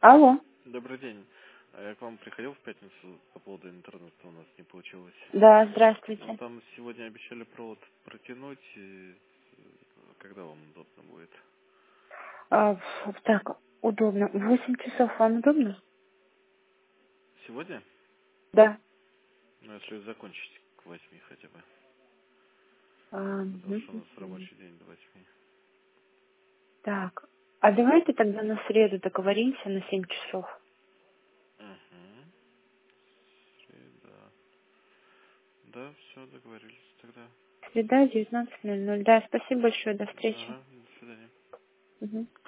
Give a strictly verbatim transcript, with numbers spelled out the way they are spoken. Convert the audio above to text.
Алло. Добрый день. А Я к вам приходил в пятницу по поводу интернета, у нас не получилось. Да, Ну, здравствуйте. там сегодня обещали провод протянуть, и когда вам удобно будет? А, ф- так, удобно. Восемь часов вам удобно? Сегодня? Да. Ну, если закончить к восьми хотя бы. А, Потому что у мгм, нас мгм. рабочий день до восьми. Так. А давайте тогда на среду договоримся на семь часов. Угу. Среда. Да, все, договорились тогда. Среда, девятнадцать ноль ноль. Да, спасибо большое. До встречи. Ага, до свидания. Мгм.